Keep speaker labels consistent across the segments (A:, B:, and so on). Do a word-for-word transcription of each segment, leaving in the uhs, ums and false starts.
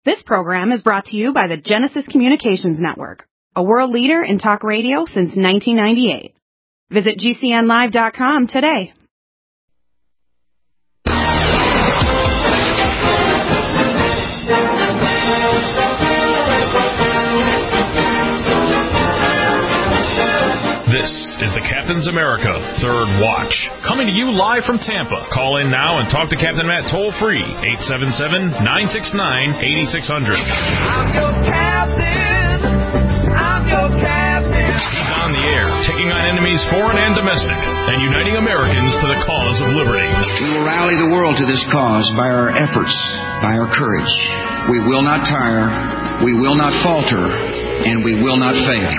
A: This program is brought to you by the Genesis Communications Network, a world leader in talk radio since nineteen ninety-eight. Visit G C N live dot com today.
B: This is the Captain's America Third Watch, coming to you live from Tampa. Call in now and talk to Captain Matt toll-free, eight seven seven, nine six nine, eight six zero zero.
C: I'm your captain. I'm your captain.
B: He's on the air, taking on enemies foreign and domestic, and uniting Americans to the cause of liberty.
D: We will rally the world to this cause by our efforts, by our courage. We will not tire, we will not falter, and we will not fail.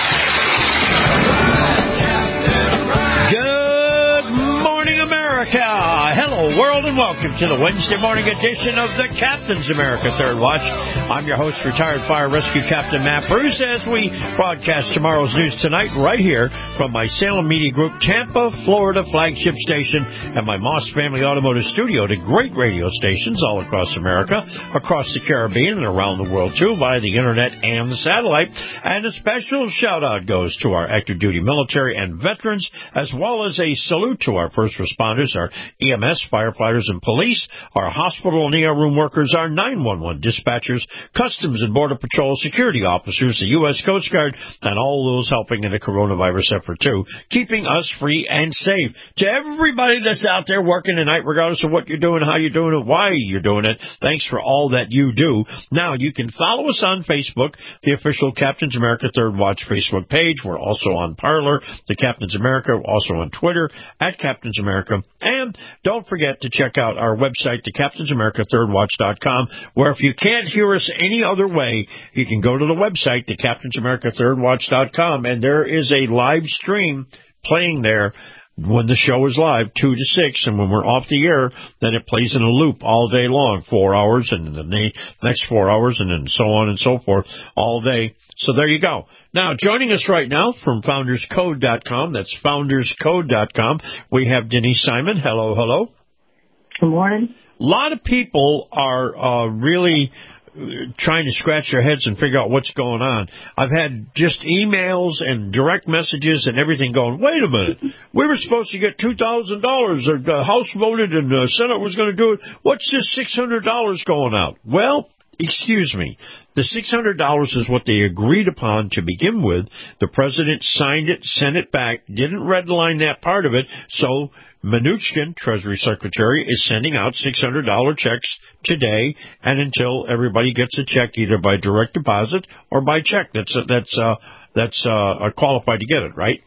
E: Good morning, America. Hello, world, and welcome to the Wednesday morning edition of the Captain's America Third Watch. I'm your host, retired fire rescue Captain Matt Bruce, as we broadcast tomorrow's news tonight right here from my Salem Media Group Tampa, Florida flagship station and my Moss Family Automotive Studio to great radio stations all across America, across the Caribbean, and around the world, too, via the Internet and the satellite. And a special shout-out goes to our active duty military and veterans, as well as a salute to our first responders, our E M S, firefighters, and police, our hospital and E R room workers, our nine one one dispatchers, Customs and Border Patrol security officers, the U S Coast Guard, and all those helping in the coronavirus effort, too, keeping us free and safe. To everybody that's out there working tonight, regardless of what you're doing, how you're doing it, why you're doing it, thanks for all that you do. Now, you can follow us on Facebook, the official Captain's America Third Watch Facebook page. We're also on Parler, the Captain's America, also on Twitter, at Captain's America. And don't forget to check out our website, the captains america third watch dot com, where if you can't hear us any other way, you can go to the website, the captains america third watch dot com, and there is a live stream playing there when the show is live, two to six, and when we're off the air, then it plays in a loop all day long, four hours, and then the next four hours, and then so on and so forth, all day. So there you go. Now, joining us right now from founders code dot com, that's founders code dot com, we have Denise Simon. Hello, hello.
F: Good morning.
E: A lot of people are uh, really trying to scratch their heads and figure out what's going on. I've had just emails and direct messages and everything going, wait a minute, we were supposed to get two thousand dollars. The House voted and the Senate was going to do it. What's this six hundred dollars going out? Well, excuse me. The six hundred dollars is what they agreed upon to begin with. The president signed it, sent it back, didn't redline that part of it, so Mnuchin, Treasury Secretary, is sending out six hundred dollars checks today and until everybody gets a check either by direct deposit or by check. That's uh, that's uh, that's uh, qualified to get it, right?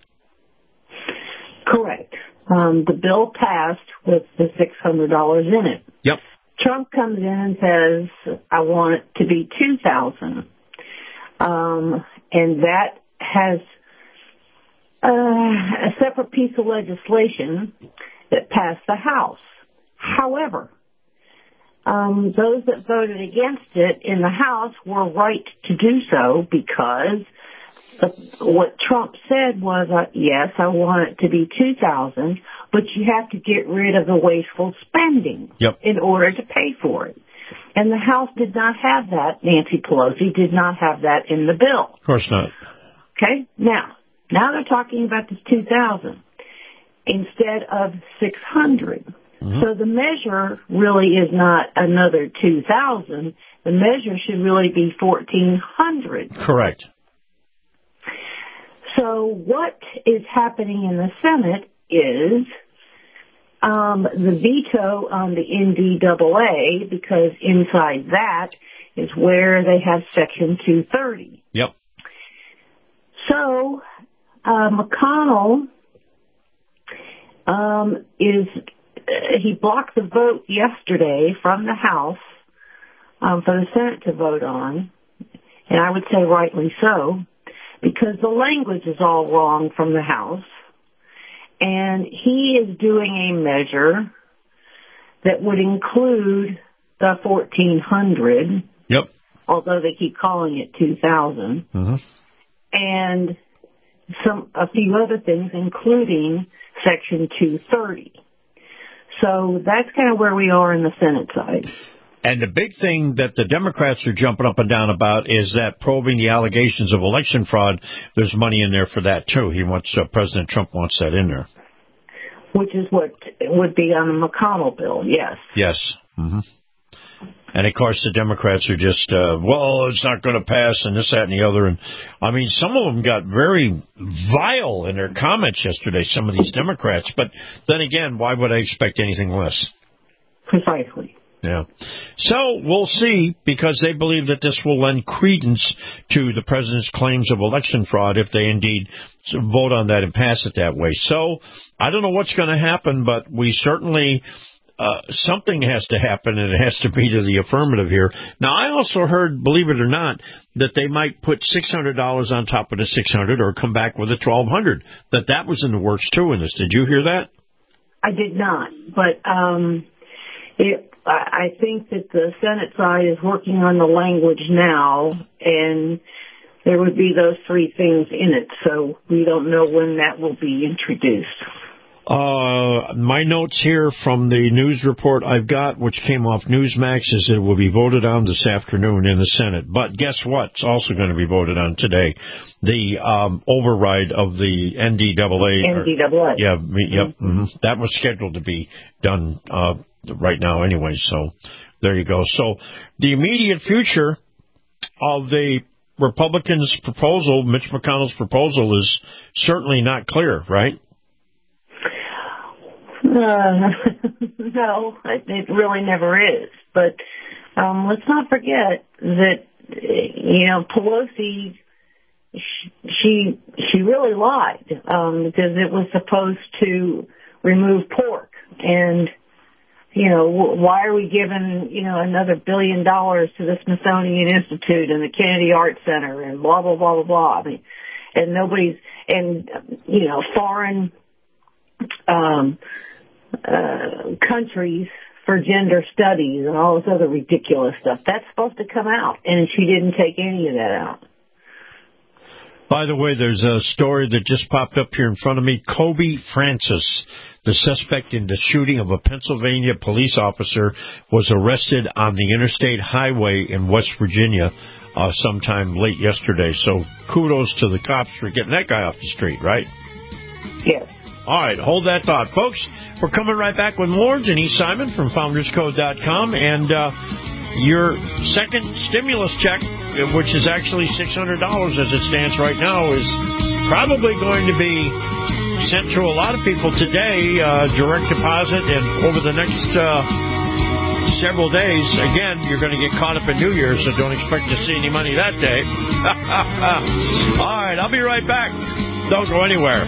F: Correct. Um, the bill passed with the six hundred dollars in it.
E: Yep.
F: Trump comes in and says, I want it to be two thousand dollars. Um, and that has uh, a separate piece of legislation that passed the House. However, um, those that voted against it in the House were right to do so because the, what Trump said was, uh, yes, I want it to be two thousand dollars, but you have to get rid of the wasteful spending
E: yep.
F: in order to pay for it. And the House did not have that. Nancy Pelosi did not have that in the bill.
E: Of course not.
F: Okay? Now, now they're talking about this two thousand instead of six hundred. Mm-hmm. So the measure really is not another two thousand. The measure should really be fourteen hundred.
E: Correct.
F: So what is happening in the Senate is um, the veto on the N D A A, because inside that is where they have Section two thirty.
E: Yep.
F: So uh, McConnell um, is uh, he blocked the vote yesterday from the House um, for the Senate to vote on, and I would say rightly so, because the language is all wrong from the House. And he is doing a measure that would include the fourteen hundred.
E: Yep.
F: Although they keep calling it two thousand.
E: Mm-hmm.
F: And some a few other things, including Section two thirty. So that's kind of where we are in the Senate side.
E: And the big thing that the Democrats are jumping up and down about is that probing the allegations of election fraud, there's money in there for that, too. He wants, uh, President Trump wants that in there.
F: Which is what would be on the McConnell bill, yes.
E: Yes. Mm-hmm. And, of course, the Democrats are just, uh, well, it's not going to pass and this, that, and the other. And, I mean, some of them got very vile in their comments yesterday, some of these Democrats. But then again, why would I expect anything less?
F: Precisely.
E: Yeah. So we'll see, because they believe that this will lend credence to the president's claims of election fraud if they indeed vote on that and pass it that way. So I don't know what's going to happen, but we certainly... Uh, something has to happen, and it has to be to the affirmative here. Now, I also heard, believe it or not, that they might put six hundred dollars on top of the six hundred dollars or come back with a twelve hundred dollars, that that was in the works, too, in this. Did you hear that?
F: I did not, but um, it, I think that the Senate side is working on the language now, and there would be those three things in it, so we don't know when that will be introduced.
E: Uh, my notes here from the news report I've got, which came off Newsmax, is that it will be voted on this afternoon in the Senate. But guess what? It's also going to be voted on today. The um, override of the N D A A.
F: N D A A.
E: Yeah, yep. Mm-hmm. That was scheduled to be done uh, right now anyway. So there you go. So the immediate future of the Republicans' proposal, Mitch McConnell's proposal, is certainly not clear, right?
F: Uh, no, it really never is. But um, let's not forget that, you know, Pelosi, she she really lied um, because it was supposed to remove pork. And, you know, why are we giving, you know, another billion dollars to the Smithsonian Institute and the Kennedy Art Center and blah, blah, blah, blah, blah. I mean, and nobody's, and, you know, foreign... Um, Uh, countries for gender studies and all this other ridiculous stuff. That's supposed to come out, and she didn't take any of that out.
E: By the way, there's a story that just popped up here in front of me. Kobe Francis, the suspect in the shooting of a Pennsylvania police officer, was arrested on the interstate highway in West Virginia uh, sometime late yesterday. So kudos to the cops for getting that guy off the street, right?
F: Yes.
E: All right, hold that thought, folks. We're coming right back with more. Denise Simon from founders code dot com. And uh, your second stimulus check, which is actually six hundred dollars as it stands right now, is probably going to be sent to a lot of people today, uh, direct deposit, and over the next uh, several days. Again, you're going to get caught up in New Year's, so don't expect to see any money that day. All right, I'll be right back. Don't go anywhere.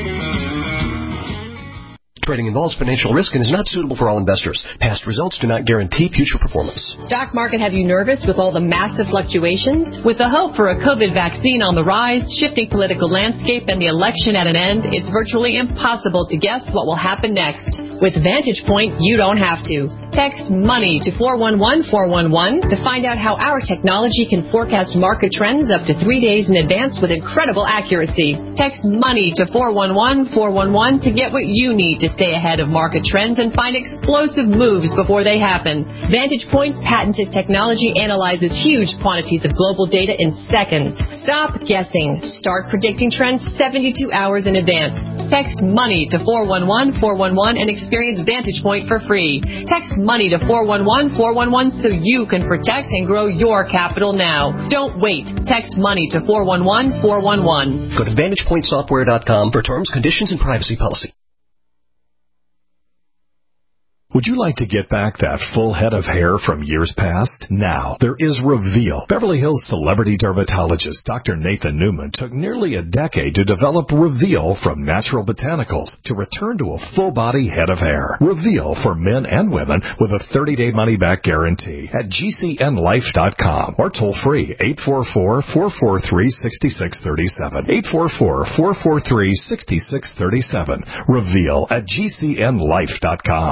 G: Trading involves financial risk and is not suitable for all investors. Past results do not guarantee future performance.
H: Stock market have you nervous with all the massive fluctuations? With the hope for a COVID vaccine on the rise, shifting political landscape, and the election at an end, it's virtually impossible to guess what will happen next. With Vantage Point, you don't have to. Text MONEY to four one one four one one to find out how our technology can forecast market trends up to three days in advance with incredible accuracy. Text MONEY to four one one four one one to get what you need to stay ahead of market trends and find explosive moves before they happen. Vantage Point's patented technology analyzes huge quantities of global data in seconds. Stop guessing. Start predicting trends seventy-two hours in advance. Text MONEY to four one one four one one and experience Vantage Point for free. Text MONEY to four one one four one one so you can protect and grow your capital now. Don't wait. Text MONEY to four one one four one one.
G: Go to vantage point software dot com for terms, conditions, and privacy policy.
I: Would you like to get back that full head of hair from years past? Now, there is Reveal. Beverly Hills celebrity dermatologist Doctor Nathan Newman took nearly a decade to develop Reveal from natural botanicals to return to a full-body head of hair. Reveal for men and women with a thirty-day money-back guarantee at G C N life dot com or toll-free eight four four, four four three, six six three seven. eight four four, four four three, six six three seven. Reveal at G C N life dot com.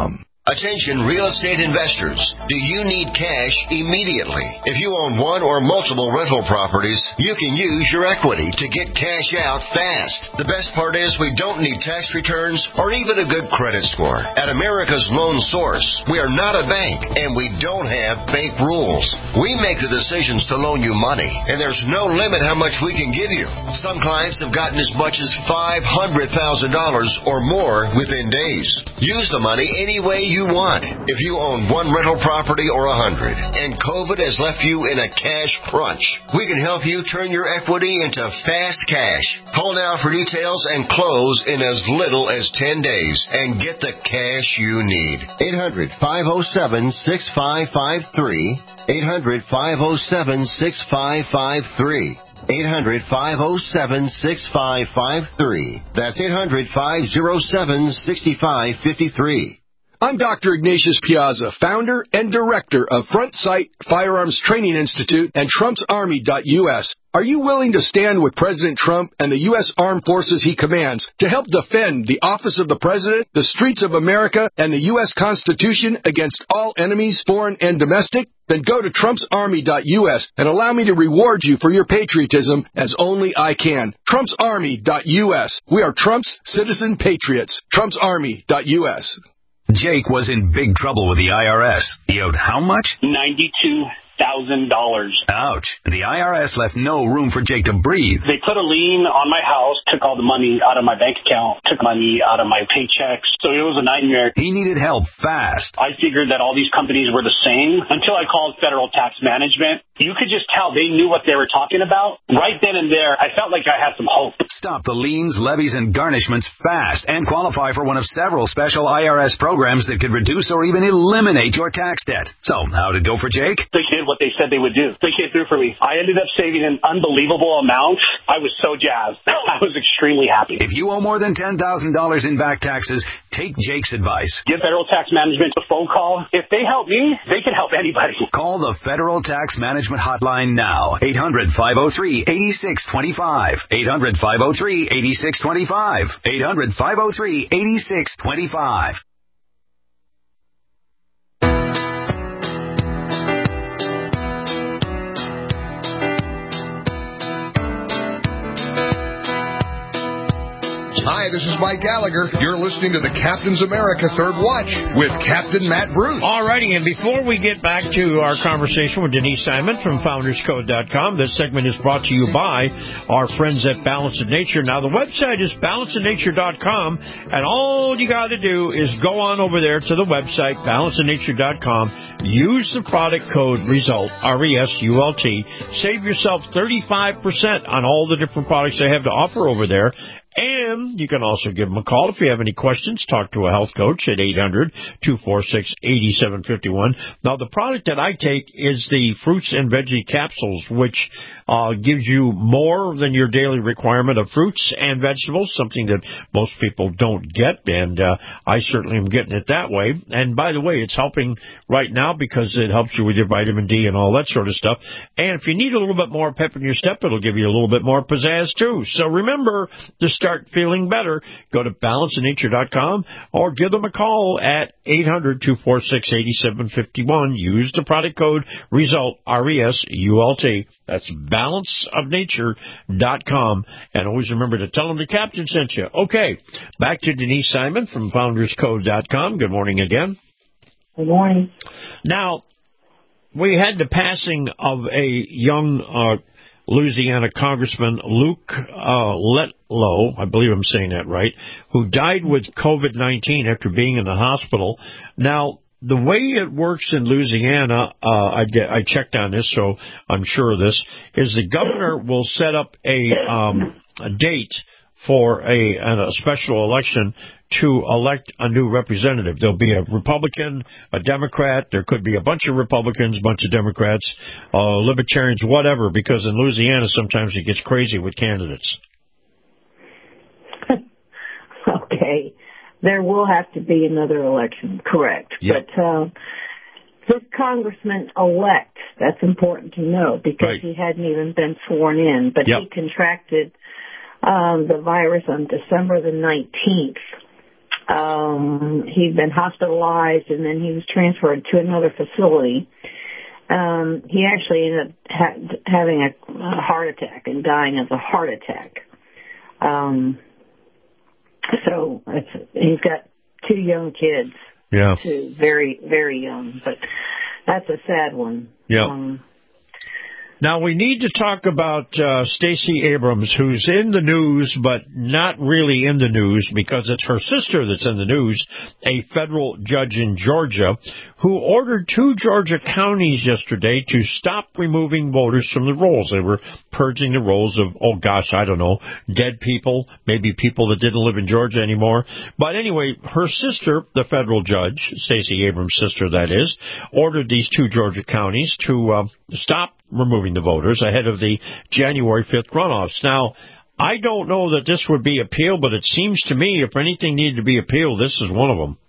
J: Attention real estate investors. Do you need cash immediately? If you own one or multiple rental properties, you can use your equity to get cash out fast. The best part is we don't need tax returns or even a good credit score. At America's Loan Source, we are not a bank and we don't have bank rules. We make the decisions to loan you money, and there's no limit how much we can give you. Some clients have gotten as much as five hundred thousand dollars or more within days. Use the money any way you want. If you own one rental property or a hundred, and COVID has left you in a cash crunch, we can help you turn your equity into fast cash. Call now for details and close in as little as ten days and get the cash you need. eight hundred, five oh seven, six five five three. eight hundred, five oh seven, six five five three. eight hundred, five oh seven, six five five three. That's eight hundred, five oh seven, six five five three.
K: I'm Doctor Ignatius Piazza, founder and director of Front Sight Firearms Training Institute and Trump's Army dot U S. Are you willing to stand with President Trump and the U S Armed Forces he commands to help defend the office of the President, the streets of America, and the U S Constitution against all enemies, foreign and domestic? Then go to Trump's Army dot U S and allow me to reward you for your patriotism as only I can. Trump's Army dot U S. We are Trump's citizen patriots. Trump's Army dot U S.
L: Jake was in big trouble with the I R S. He owed how much?
M: ninety-two thousand dollars.
L: Ouch. The I R S left no room for Jake to breathe.
M: They put a lien on my house, took all the money out of my bank account, took money out of my paychecks. So it was a nightmare.
L: He needed help fast.
M: I figured that all these companies were the same until I called Federal Tax Management. You could just tell they knew what they were talking about. Right then and there, I felt like I had some hope.
L: Stop the liens, levies, and garnishments fast and qualify for one of several special I R S programs that could reduce or even eliminate your tax debt. So, how'd it go for Jake?
M: They did what they said they would do. They came through for me. I ended up saving an unbelievable amount. I was so jazzed. I was extremely happy.
L: If you owe more than ten thousand dollars in back taxes, take Jake's advice.
M: Give Federal Tax Management a phone call. If they help me, they can help anybody.
L: Call the Federal Tax Management Hotline now. eight hundred, five oh three, eight six two five. eight hundred, five oh three, eight six two five. eight hundred, five oh three, eight six two five.
N: Hi, this is Mike Gallagher. You're listening to the Captain's America Third Watch with Captain Matt Bruce.
E: All righty, and before we get back to our conversation with Denise Simon from Founders Code dot com, this segment is brought to you by our friends at Balance of Nature. Now, the website is balance of nature dot com, and all you got to do is go on over there to the website, balance of nature dot com, use the product code RESULT, R E S U L T, save yourself thirty-five percent on all the different products they have to offer over there. And you can also give them a call if you have any questions. Talk to a health coach at eight hundred, two four six, eight seven five one. Now, the product that I take is the fruits and veggie capsules, which uh, gives you more than your daily requirement of fruits and vegetables, something that most people don't get, and uh, I certainly am getting it that way. And by the way, it's helping right now because it helps you with your vitamin D and all that sort of stuff. And if you need a little bit more pep in your step, it'll give you a little bit more pizzazz, too. So remember, to start feeling better, go to balance of nature dot com or give them a call at eight hundred, two four six, eight seven five one. Use the product code RESULT, R E S U L T. That's balance of nature dot com. And always remember to tell them the captain sent you. Okay, back to Denise Simon from Founders Code dot com. Good morning again.
F: Good morning.
E: Now, we had the passing of a young uh, Louisiana Congressman, Luke uh, Letlow, I believe I'm saying that right, who died with COVID nineteen after being in the hospital. Now, the way it works in Louisiana, uh, I, get, I checked on this, so I'm sure of this, is the governor will set up a, um, a date for a, a special election to elect a new representative. There'll be a Republican, a Democrat, there could be a bunch of Republicans, a bunch of Democrats, uh, Libertarians, whatever, because in Louisiana sometimes it gets crazy with candidates.
F: Okay. There will have to be another election, correct.
E: Yep.
F: But uh, this congressman-elect, that's important to know because
E: right.
F: he hadn't even been sworn in, but
E: yep.
F: he contracted um, the virus on December the nineteenth. Um, he'd been hospitalized, and then he was transferred to another facility. Um, he actually ended up ha- having a, a heart attack and dying of a heart attack. Um, so it's, he's got two young kids.
E: Yeah.
F: Two very, very young, but that's a sad one.
E: Yeah.
F: Um,
E: Now, we need to talk about uh, Stacey Abrams, who's in the news, but not really in the news because it's her sister that's in the news, a federal judge in Georgia, who ordered two Georgia counties yesterday to stop removing voters from the rolls. They were purging the rolls of, oh gosh, I don't know, dead people, maybe people that didn't live in Georgia anymore. But anyway, her sister, the federal judge, Stacey Abrams' sister that is, ordered these two Georgia counties to uh, stop removing the voters ahead of the January fifth runoffs. Now, I don't know that this would be appealed, but it seems to me if anything needed to be appealed, this is one of them.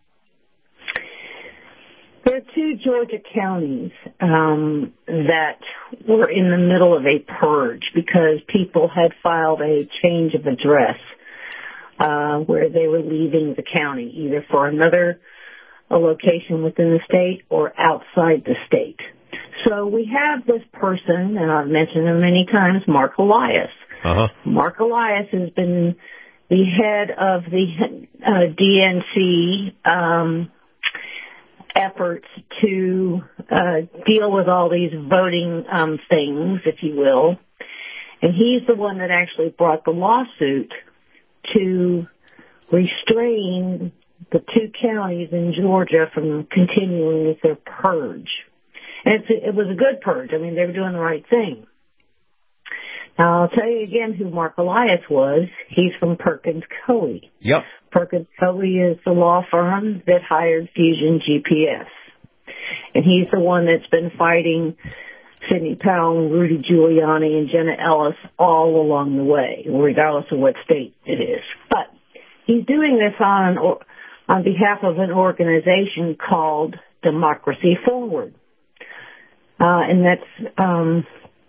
F: There are two Georgia counties um, that were in the middle of a purge because people had filed a change of address uh, where they were leaving the county, either for another a location within the state or outside the state. So we have this person, and I've mentioned him many times, Mark Elias.
E: Uh-huh.
F: Mark Elias has been the head of the uh, D N C um, efforts to uh, deal with all these voting um, things, if you will. And he's the one that actually brought the lawsuit to restrain the two counties in Georgia from continuing with their purge. And it's, it was a good purge. I mean, they were doing the right thing. Now, I'll tell you again who Mark Elias was. He's from Perkins Coie.
E: Yep.
F: Perkins Coie is the law firm that hired Fusion G P S. And he's the one that's been fighting Sidney Powell, Rudy Giuliani, and Jenna Ellis all along the way, regardless of what state it is. But he's doing this on, on behalf of an organization called Democracy Forward. Uh, and that's, um,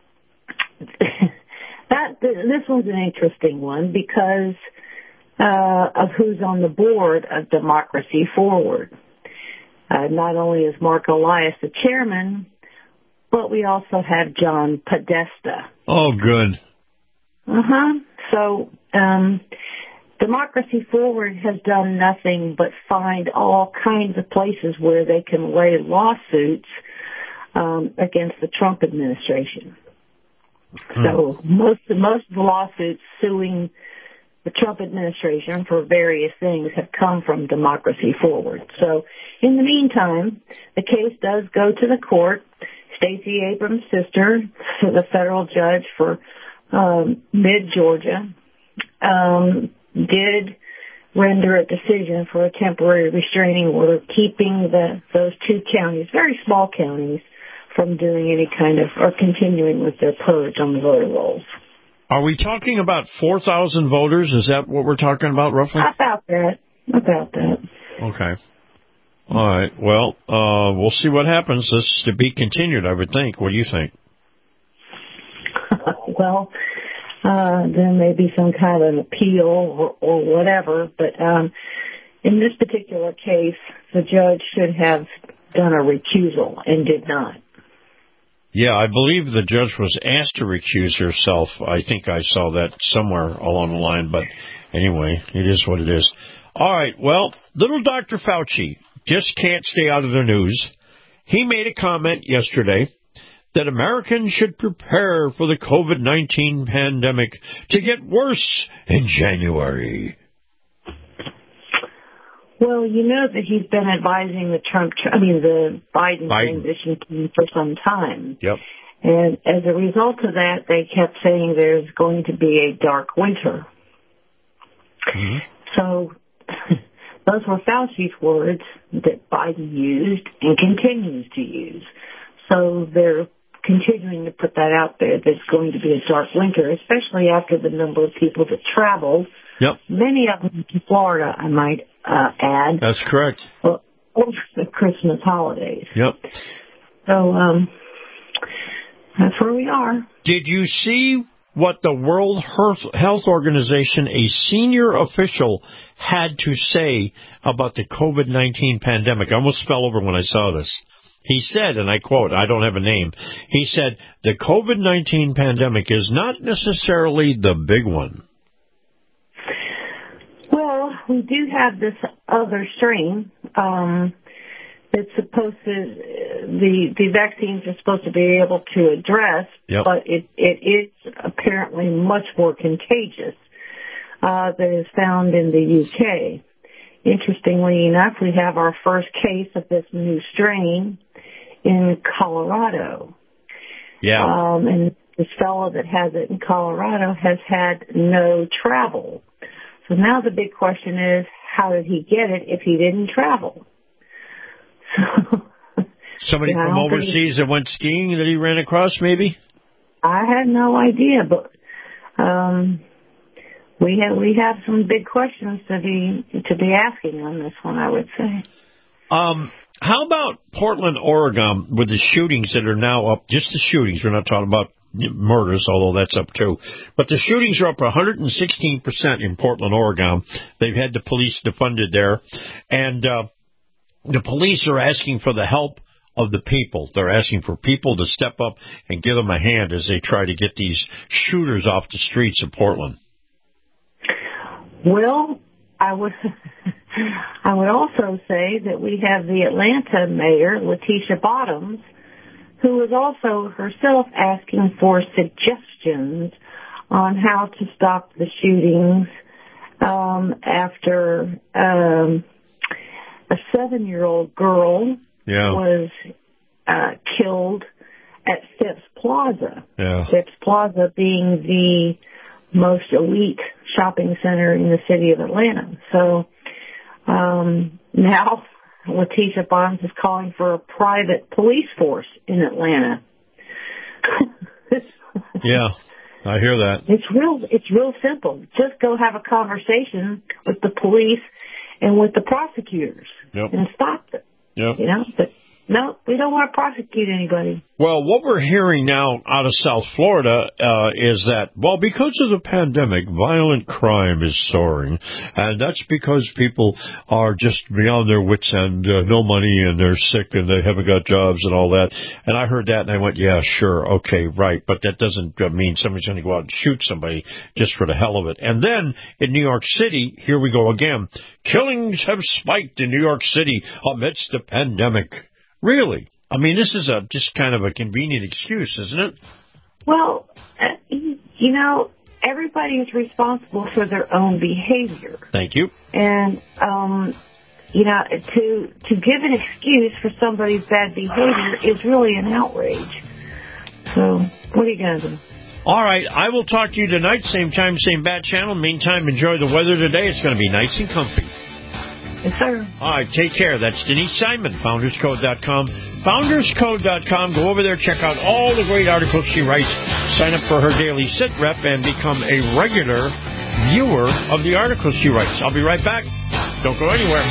F: that, this one's an interesting one because, uh, of who's on the board of Democracy Forward. Uh, not only is Mark Elias the chairman, but we also have John Podesta.
E: Oh, good.
F: Uh-huh. So, um, Democracy Forward has done nothing but find all kinds of places where they can lay lawsuits Um, against the Trump administration. Hmm. So most most of the lawsuits suing the Trump administration for various things have come from Democracy Forward. So in the meantime, the case does go to the court. Stacey Abrams' sister, the federal judge for um, mid-Georgia, um, did render a decision for a temporary restraining order, keeping the those two counties, very small counties, from doing any kind of, or continuing with their purge on the voter rolls.
E: Are we talking about four thousand voters? Is that what we're talking about, roughly?
F: About that. About that.
E: Okay. All right. Well, uh, we'll see what happens. This is to be continued, I would think. What do you think?
F: Well, uh, there may be some kind of an appeal or, or whatever, but um, in this particular case, the judge should have done a recusal and did not.
E: Yeah, I believe the judge was asked to recuse herself. I think I saw that somewhere along the line, but anyway, it is what it is. All right, well, little Doctor Fauci just can't stay out of the news. He made a comment yesterday that Americans should prepare for the COVID nineteen pandemic to get worse in January.
F: Well, you know that he's been advising the Trump, I mean, the Biden,
E: Biden.
F: transition team for some time.
E: Yep.
F: And as a result of that, they kept saying there's going to be a dark winter.
E: Mm-hmm.
F: So those were Fauci's words that Biden used and continues to use. So they're continuing to put that out there that it's going to be a dark winter, especially after the number of people that traveled.
E: Yep.
F: Many of them to Florida, I might uh, add.
E: That's correct.
F: Well, over the Christmas holidays.
E: Yep.
F: So um, that's where we are.
E: Did you see what the World Health Organization, a senior official, had to say about the COVID nineteen pandemic. I almost fell over when I saw this. He said, and I quote, I don't have a name, he said, the COVID nineteen pandemic is not necessarily the big one.
F: Well, we do have this other strain. Um, it's supposed to, the the vaccines are supposed to be able to address, yep. but it, it is apparently much more contagious uh, that is found in the U K. Interestingly enough, we have our first case of this new strain in Colorado.
E: Yeah.
F: Um, and this fellow that has it in Colorado has had no travel. So now the big question is, how did he get it if he didn't travel? So,
E: Somebody from overseas that went skiing that he ran across, maybe?
F: I had no idea, but um, we have we have some big questions to be to be asking on this one, I would say.
E: Um, how about Portland, Oregon, with the shootings that are now up? Just the shootings. We're not talking about murders, although that's up too. But the shootings are up one hundred sixteen percent in Portland, Oregon. They've had the police defunded there, and uh, the police are asking for the help of the people. They're asking for people to step up and give them a hand as they try to get these shooters off the streets of Portland.
F: Well, I would I would also say that we have the Atlanta mayor, Letitia Bottoms, who is also herself asking for suggestions on how to stop the shootings um, after um, a seven-year-old girl
E: yeah.
F: was uh, killed at Phipps Plaza.
E: Yeah.
F: Phipps Plaza being the most elite shopping center in the city of Atlanta. So um, now Letitia Bonds is calling for a private police force in Atlanta.
E: Yeah, I hear that.
F: It's real. It's real simple. Just go have a conversation with the police and with the prosecutors
E: yep.
F: and stop it.
E: Yep.
F: You know, but no, we don't want to prosecute anybody.
E: Well, what we're hearing now out of South Florida uh, is that, well, because of the pandemic, violent crime is soaring, and that's because people are just beyond their wits' end, uh, no money, and they're sick, and they haven't got jobs and all that. And I heard that, and I went, yeah, sure, okay, right, but that doesn't uh, mean somebody's going to go out and shoot somebody just for the hell of it. And then in New York City, here we go again. Killings have spiked in New York City amidst the pandemic. Really? I mean, this is a just kind of a convenient excuse, isn't it?
F: Well, uh, you know, everybody is responsible for their own behavior.
E: Thank you.
F: And, um, you know, to to give an excuse for somebody's bad behavior is really an outrage. So, what are you going to do?
E: All right, I will talk to you tonight, same time, same bat channel. Meantime, enjoy the weather today. It's going to be nice and comfy.
F: Yes, sir.
E: All right, take care. That's Denise Simon, founders code dot com. founders code dot com. Go over there, check out all the great articles she writes, sign up for her daily sit rep, and become a regular viewer of the articles she writes. I'll be right back. Don't go anywhere.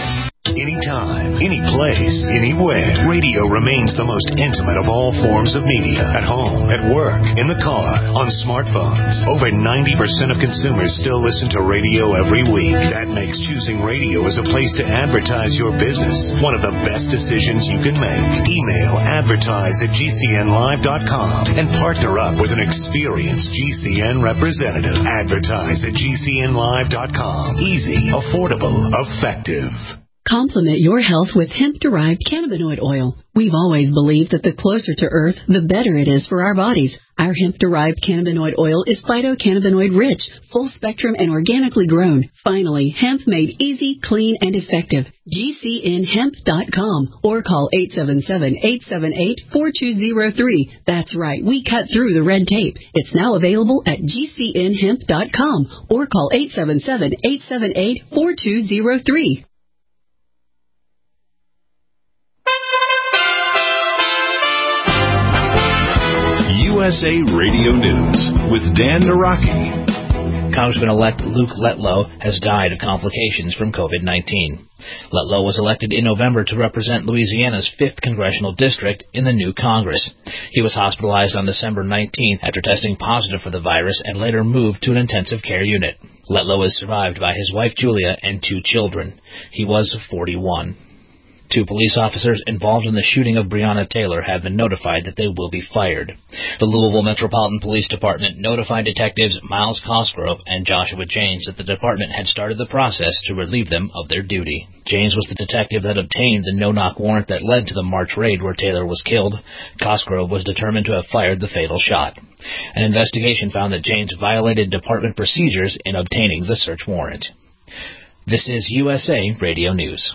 O: Anytime, any place, anywhere. Radio remains the most intimate of all forms of media. At home, at work, in the car, on smartphones. Over ninety percent of consumers still listen to radio every week. That makes choosing radio as a place to advertise your business one of the best decisions you can make. Email advertise at G C N live dot com and partner up with an experienced G C N representative. Advertise at G C N live dot com. Easy, affordable, effective.
P: Complement your health with hemp-derived cannabinoid oil. We've always believed that the closer to Earth, the better it is for our bodies. Our hemp-derived cannabinoid oil is phytocannabinoid-rich, full-spectrum, and organically grown. Finally, hemp made easy, clean, and effective. G C N hemp dot com or call eight seven seven, eight seven eight, four two zero three. That's right, we cut through the red tape. It's now available at G C N hemp dot com or call eight seven seven, eight seven eight, four two zero three.
B: U S A Radio News with Dan Naraki.
Q: Congressman-elect Luke Letlow has died of complications from COVID nineteen. Letlow was elected in November to represent Louisiana's fifth Congressional District in the new Congress. He was hospitalized on December nineteenth after testing positive for the virus and later moved to an intensive care unit. Letlow is survived by his wife Julia and two children. He was forty-one. Two police officers involved in the shooting of Breonna Taylor have been notified that they will be fired. The Louisville Metropolitan Police Department notified detectives Miles Cosgrove and Joshua James that the department had started the process to relieve them of their duty. James was the detective that obtained the no-knock warrant that led to the March raid where Taylor was killed. Cosgrove was determined to have fired the fatal shot. An investigation found that James violated department procedures in obtaining the search warrant. This is U S A Radio News.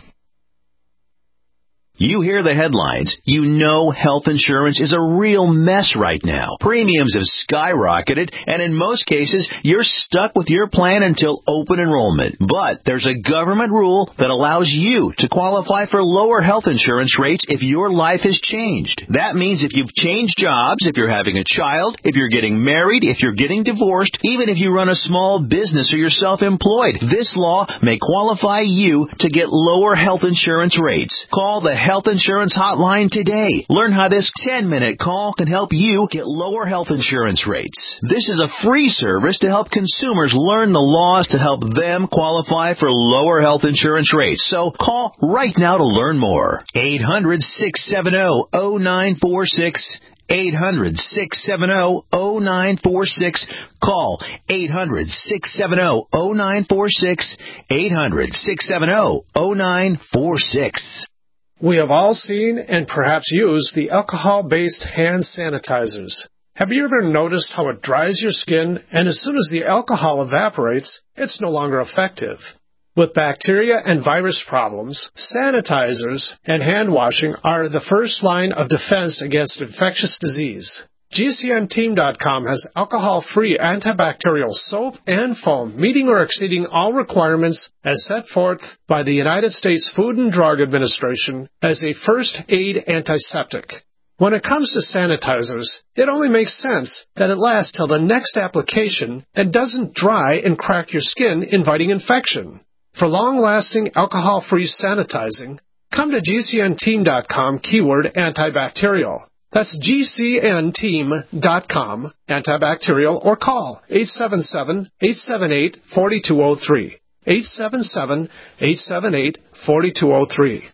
R: You hear the headlines. You know health insurance is a real mess right now. Premiums have skyrocketed, and in most cases, you're stuck with your plan until open enrollment. But there's a government rule that allows you to qualify for lower health insurance rates if your life has changed. That means if you've changed jobs, if you're having a child, if you're getting married, if you're getting divorced, even if you run a small business or you're self-employed, this law may qualify you to get lower health insurance rates. Call the Health Insurance Hotline today. Learn how this ten-minute call can help you get lower health insurance rates. This is a free service to help consumers learn the laws to help them qualify for lower health insurance rates. So call right now to learn more. eight hundred, six seven zero, zero nine four six. eight hundred, six seven zero, zero nine four six. Call eight hundred, six seven zero, zero nine four six. eight hundred, six seven zero, zero nine four six.
S: We have all seen and perhaps used the alcohol-based hand sanitizers. Have you ever noticed how it dries your skin, and as soon as the alcohol evaporates, it's no longer effective? With bacteria and virus problems, sanitizers and hand washing are the first line of defense against infectious disease. G C N team dot com has alcohol-free antibacterial soap and foam meeting or exceeding all requirements as set forth by the United States Food and Drug Administration as a first aid antiseptic. When it comes to sanitizers, it only makes sense that it lasts till the next application and doesn't dry and crack your skin, inviting infection. For long-lasting alcohol-free sanitizing, come to G C N team dot com keyword antibacterial. That's G C N team dot com, antibacterial, or call eight seven seven, eight seven eight, four two zero three. eight seven seven, eight seven eight, four two zero three.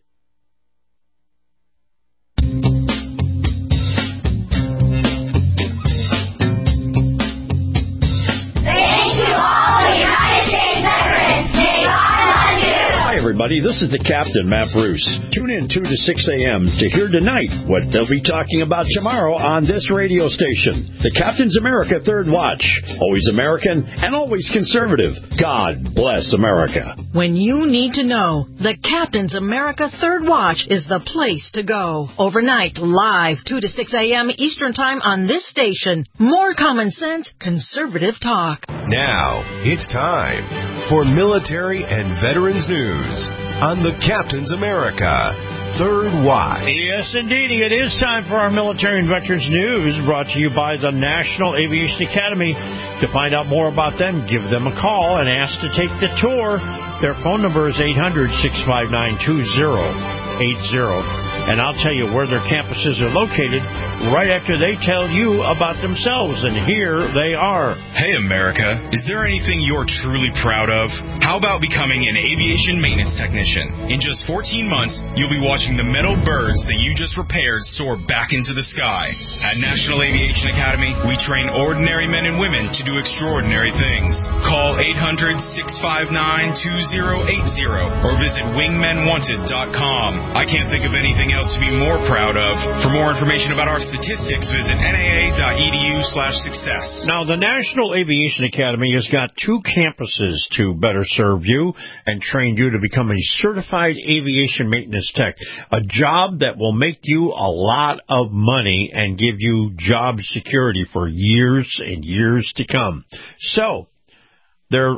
E: Everybody, this is the Captain, Matt Bruce. Tune in two to six a.m. to hear tonight what they'll be talking about tomorrow on this radio station. The Captain's America Third Watch. Always American and always conservative. God bless America.
T: When you need to know, the Captain's America Third Watch is the place to go. Overnight, live, two to six a.m. Eastern Time on this station. More common sense, conservative talk.
O: Now, it's time for military and veterans news on the Captain's America Third Watch.
E: Yes, indeed. It is time for our military and veterans news, brought to you by the National Aviation Academy. To find out more about them, give them a call and ask to take the tour. Their phone number is eight hundred, six five nine, two zero eight zero. And I'll tell you where their campuses are located right after they tell you about themselves. And here they are.
B: Hey, America. Is there anything you're truly proud of? How about becoming an aviation maintenance technician? In just fourteen months, you'll be watching the metal birds that you just repaired soar back into the sky. At National Aviation Academy, we train ordinary men and women to do extraordinary things. Call eight hundred, six five nine, two zero eight zero or visit wingmen wanted dot com. I can't think of anything else to be more proud of. For more information about our statistics, visit N A A dot E D U slash success.
E: Now, the National Aviation Academy has got two campuses to better serve you and train you to become a certified aviation maintenance tech, a job that will make you a lot of money and give you job security for years and years to come. So, their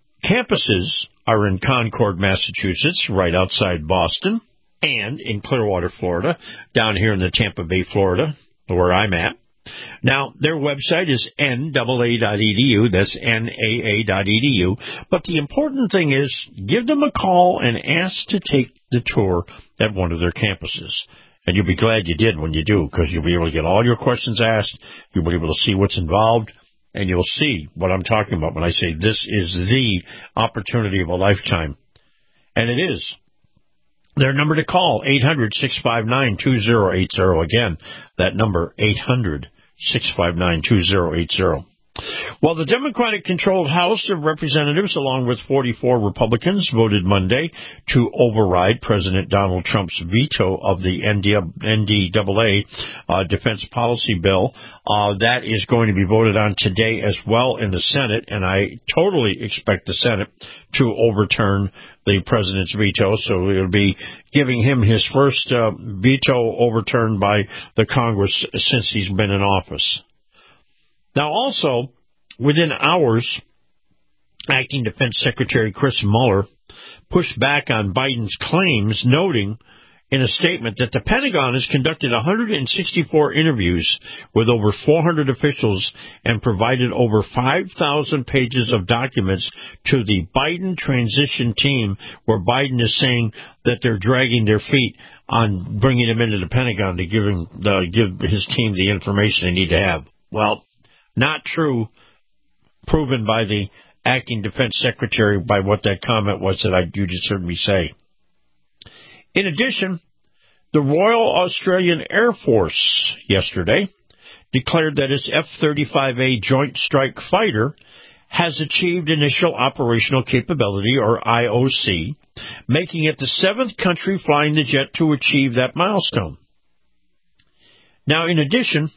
E: campuses are in Concord, Massachusetts, right outside Boston, and in Clearwater, Florida, down here in the Tampa Bay, Florida, where I'm at. Now, their website is N A A dot E D U. That's N A A dot E D U. But the important thing is give them a call and ask to take the tour at one of their campuses. And you'll be glad you did when you do, because you'll be able to get all your questions asked. You'll be able to see what's involved, and you'll see what I'm talking about when I say this is the opportunity of a lifetime. And it is. Their number to call, eight hundred, six five nine, two zero eight zero. Again, that number, eight hundred, six five nine, two zero eight zero. Well, the Democratic-controlled House of Representatives, along with forty-four Republicans, voted Monday to override President Donald Trump's veto of the N D A A uh, defense policy bill. Uh, that is going to be voted on today as well in the Senate, and I totally expect the Senate to overturn the president's veto, so it'll be giving him his first uh, veto overturned by the Congress since he's been in office. Now, also, within hours, Acting Defense Secretary Chris Mueller pushed back on Biden's claims, noting in a statement that the Pentagon has conducted one hundred sixty-four interviews with over four hundred officials and provided over five thousand pages of documents to the Biden transition team, where Biden is saying that they're dragging their feet on bringing him into the Pentagon to give him the, give his team the information they need to have. Well, not true, proven by the Acting Defense Secretary by what that comment was that I, you just heard me say. In addition, the Royal Australian Air Force yesterday declared that its F thirty-five A Joint Strike Fighter has achieved initial operational capability, or I O C, making it the seventh country flying the jet to achieve that milestone. Now, in addition,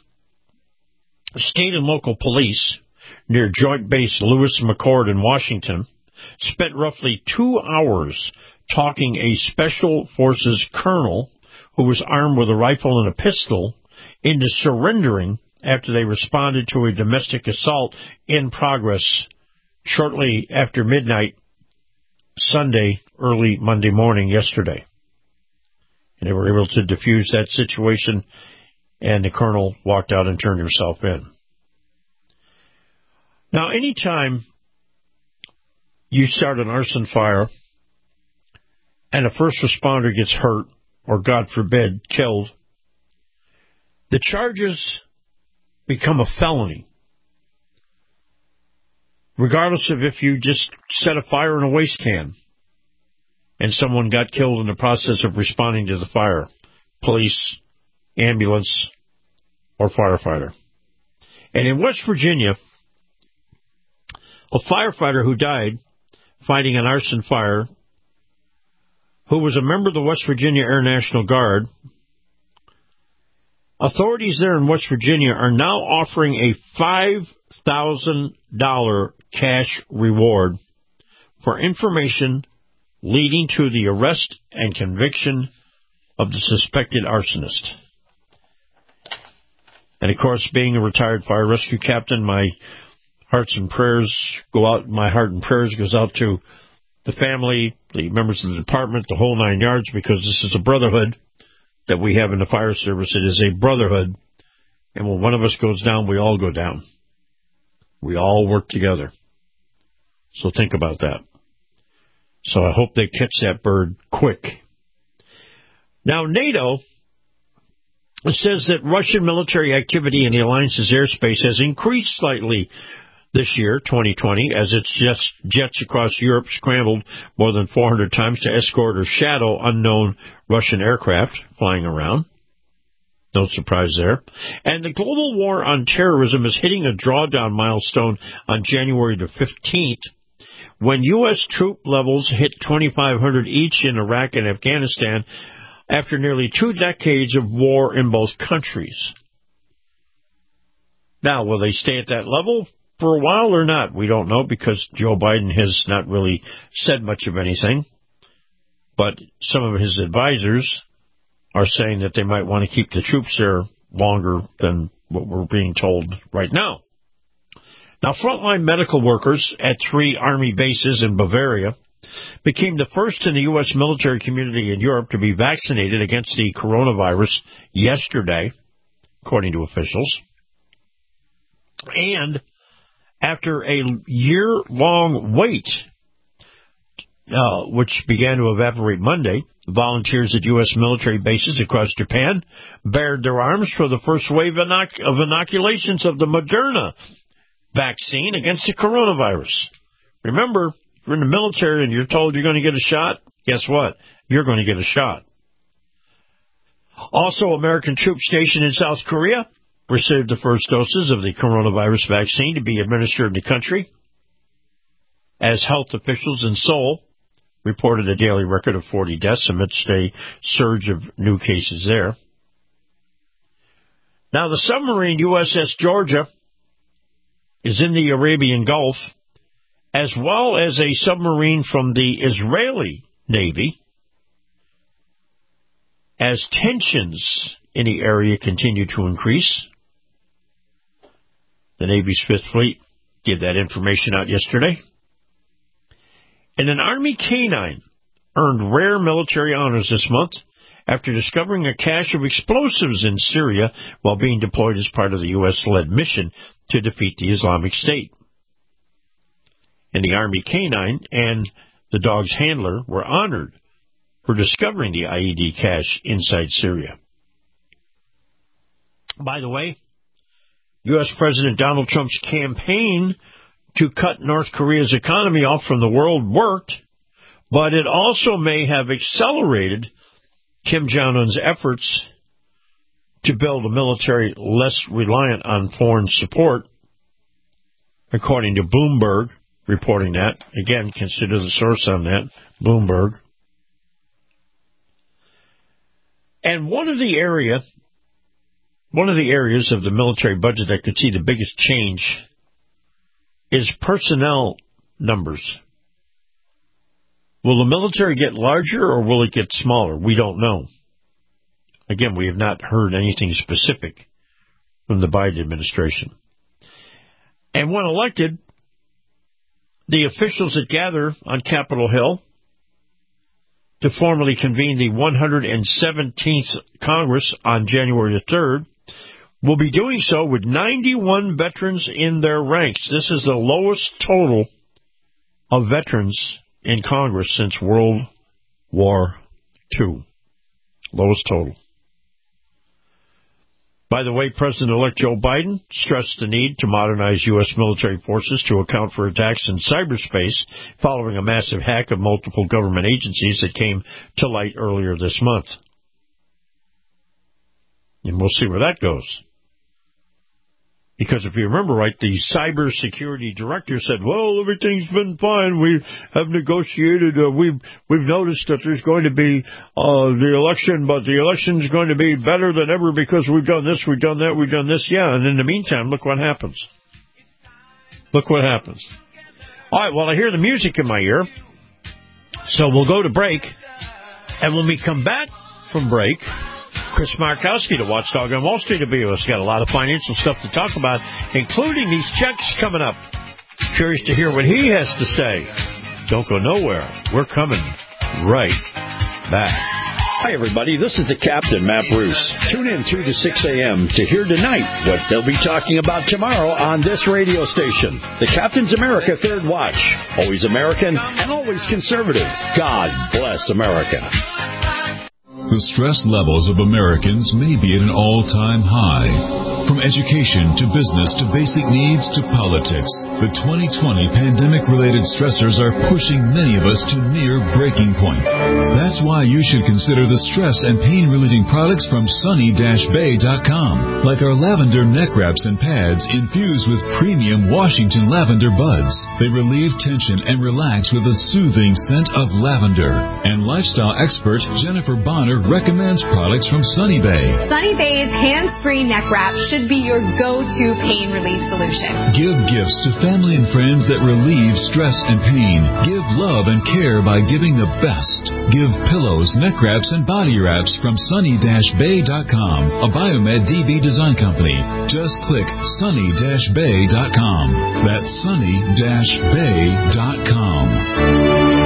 E: state and local police near Joint Base Lewis McChord in Washington spent roughly two hours talking a Special Forces colonel who was armed with a rifle and a pistol into surrendering after they responded to a domestic assault in progress shortly after midnight Sunday, early Monday morning yesterday. And they were able to defuse that situation, and the colonel walked out and turned himself in. Now, anytime you start an arson fire and a first responder gets hurt, or God forbid, killed, the charges become a felony, regardless of if you just set a fire in a waste can and someone got killed in the process of responding to the fire. Police, ambulance, or firefighter. And in West Virginia, a firefighter who died fighting an arson fire, who was a member of the West Virginia Air National Guard, authorities there in West Virginia are now offering a five thousand dollars cash reward for information leading to the arrest and conviction of the suspected arsonist. And, of course, being a retired fire rescue captain, my hearts and prayers go out, my heart and prayers goes out to the family, the members of the department, the whole nine yards, because this is a brotherhood that we have in the fire service. It is a brotherhood. And when one of us goes down, we all go down. We all work together. So think about that. So I hope they catch that bird quick. Now, NATO says that Russian military activity in the alliance's airspace has increased slightly this year, twenty twenty, as its jets, jets across Europe scrambled more than four hundred times to escort or shadow unknown Russian aircraft flying around. No surprise there. And the global war on terrorism is hitting a drawdown milestone on January the fifteenth, when U S troop levels hit twenty-five hundred each in Iraq and Afghanistan after nearly two decades of war in both countries. Now, will they stay at that level for a while or not? We don't know, because Joe Biden has not really said much of anything. But some of his advisors are saying that they might want to keep the troops there longer than what we're being told right now. Now, frontline medical workers at three Army bases in Bavaria became the first in the U S military community in Europe to be vaccinated against the coronavirus yesterday, according to officials. And after a year-long wait, uh, which began to evaporate Monday, volunteers at U S military bases across Japan bared their arms for the first wave inoc- of inoculations of the Moderna vaccine against the coronavirus. Remember, if you're in the military and you're told you're going to get a shot, guess what? You're going to get a shot. Also, American troops stationed in South Korea received the first doses of the coronavirus vaccine to be administered in the country, as health officials in Seoul reported a daily record of forty deaths amidst a surge of new cases there. Now, the submarine U S S Georgia is in the Arabian Gulf, as well as a submarine from the Israeli Navy, as tensions in the area continue to increase. The Navy's Fifth Fleet gave that information out yesterday. And an Army canine earned rare military honors this month after discovering a cache of explosives in Syria while being deployed as part of the U S-led mission to defeat the Islamic State. And the Army canine and the dog's handler were honored for discovering the I E D cache inside Syria. By the way, U S President Donald Trump's campaign to cut North Korea's economy off from the world worked, but it also may have accelerated Kim Jong-un's efforts to build a military less reliant on foreign support, according to Bloomberg, reporting that. Again, consider the source on that, Bloomberg. And one of the area, one of the areas of the military budget that could see the biggest change is personnel numbers. Will the military get larger or will it get smaller? We don't know. Again, we have not heard anything specific from the Biden administration. And when elected, the officials that gather on Capitol Hill to formally convene the one hundred seventeenth Congress on January the third will be doing so with ninety-one veterans in their ranks. This is the lowest total of veterans in Congress since World War Two. Lowest total. By the way, President-elect Joe Biden stressed the need to modernize U S military forces to account for attacks in cyberspace following a massive hack of multiple government agencies that came to light earlier this month. And we'll see where that goes. Because if you remember right, the cybersecurity director said, well, everything's been fine. We have negotiated. Uh, we've, we've noticed that there's going to be uh, the election, but the election's going to be better than ever because we've done this, we've done that, we've done this. Yeah, and in the meantime, look what happens. Look what happens. All right, well, I hear the music in my ear. So we'll go to break. And when we come back from break, Chris Markowski, the Watchdog on Wall Street, will be with us. Got a lot of financial stuff to talk about, including these checks coming up. Curious to hear what he has to say. Don't go nowhere. We're coming right back.
U: Hi, everybody. This is the Captain, Matt Bruce. Tune in three to six a.m. to hear tonight what they'll be talking about tomorrow on this radio station. The Captain's America Third Watch. Always American and always conservative. God bless America.
V: The stress levels of Americans may be at an all-time high. From education to business to basic needs to politics, the twenty twenty pandemic-related stressors are pushing many of us to near breaking point. That's why you should consider the stress and pain-relieving products from sunny dash bay dot com, like our lavender neck wraps and pads infused with premium Washington lavender buds. They relieve tension and relax with a soothing scent of lavender. And lifestyle expert Jennifer Bonner recommends products from Sunny Bay.
W: Sunny Bay's hands-free neck wrap should be your go-to pain relief solution.
V: Give gifts to family and friends that relieve stress and pain. Give love and care by giving the best. Give pillows, neck wraps, and body wraps from sunny dash bay dot com, a Biomed D B design company. Just click sunny dash bay dot com. That's sunny dash bay dot com.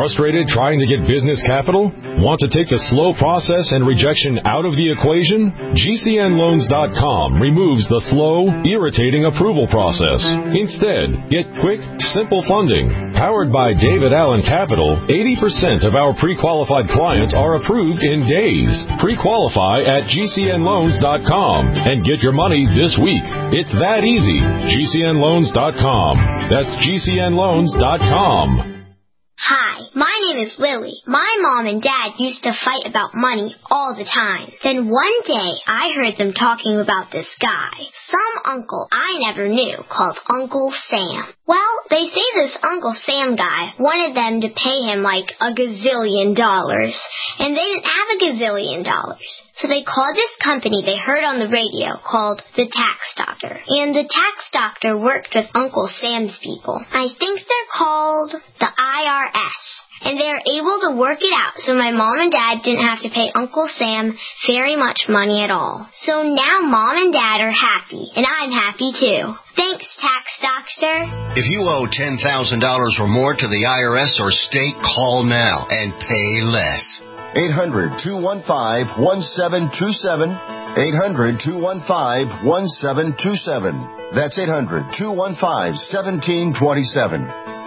A: Frustrated trying to get business capital? Want to take the slow process and rejection out of the equation? G C N loans dot com removes the slow, irritating approval process. Instead, get quick, simple funding. Powered by David Allen Capital, eighty percent of our pre-qualified clients are approved in days. Pre-qualify at G C N loans dot com and get your money this week. It's that easy. G C N loans dot com. That's G C N loans dot com.
C: Hi, my name is Lily. My mom and dad used to fight about money all the time. Then one day, I heard them talking about this guy, some uncle I never knew, called Uncle Sam. Well, they say this Uncle Sam guy wanted them to pay him like a gazillion dollars, and they didn't have a gazillion dollars. So they called this company they heard on the radio called the Tax Doctor. And the Tax Doctor worked with Uncle Sam's people. I think they're called the I R S. And they were able to work it out so my mom and dad didn't have to pay Uncle Sam very much money at all. So now mom and dad are happy, and I'm happy too. Thanks, Tax Doctor.
J: If you owe ten thousand dollars or more to the I R S or state, call now and pay less. eight hundred, two one five, one seven two seven. eight hundred, two one five, one seven two seven. That's eight hundred, two one five, one seven two seven.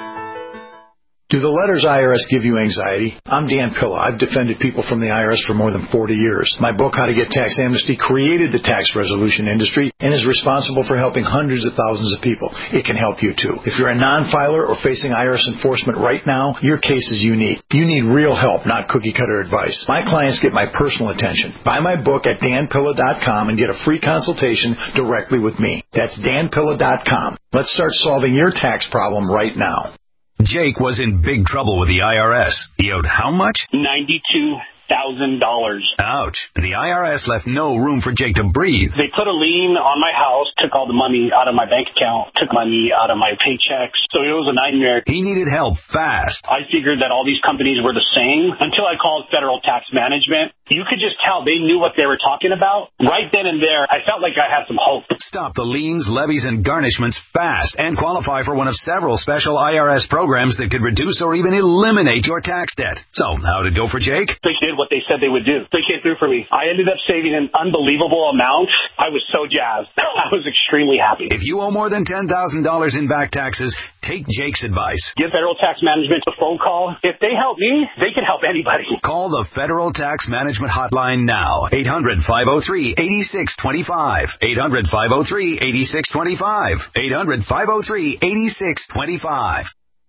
D: Do the letters I R S give you anxiety? I'm Dan Pilla. I've defended people from the I R S for more than forty years. My book, How to Get Tax Amnesty, created the tax resolution industry and is responsible for helping hundreds of thousands of people. It can help you, too. If you're a non-filer or facing I R S enforcement right now, your case is unique. You need real help, not cookie-cutter advice. My clients get my personal attention. Buy my book at dan pilla dot com and get a free consultation directly with me. That's dan pilla dot com. Let's start solving your tax problem right now.
L: Jake was in big trouble with the I R S. He owed how much?
M: ninety-two thousand dollars.
L: Ouch. The I R S left no room for Jake to breathe.
M: They put a lien on my house, took all the money out of my bank account, took money out of my paychecks. So it was a nightmare.
L: He needed help fast.
M: I figured that all these companies were the same until I called Federal Tax Management. You could just tell they knew what they were talking about. Right then and there, I felt like I had some hope.
L: Stop the liens, levies, and garnishments fast and qualify for one of several special I R S programs that could reduce or even eliminate your tax debt. So, how'd it go for Jake?
M: They did what they said they would do. They came through for me. I ended up saving an unbelievable amount. I was so jazzed. I was extremely happy.
L: If you owe more than ten thousand dollars in back taxes, take Jake's advice.
M: Give Federal Tax Management a phone call. If they help me, they can help anybody.
L: Call the Federal Tax Management Hotline now. eight hundred, five oh three, eight six two five. eight hundred, five oh three, eight six two five. eight hundred, five oh three, eight six two five.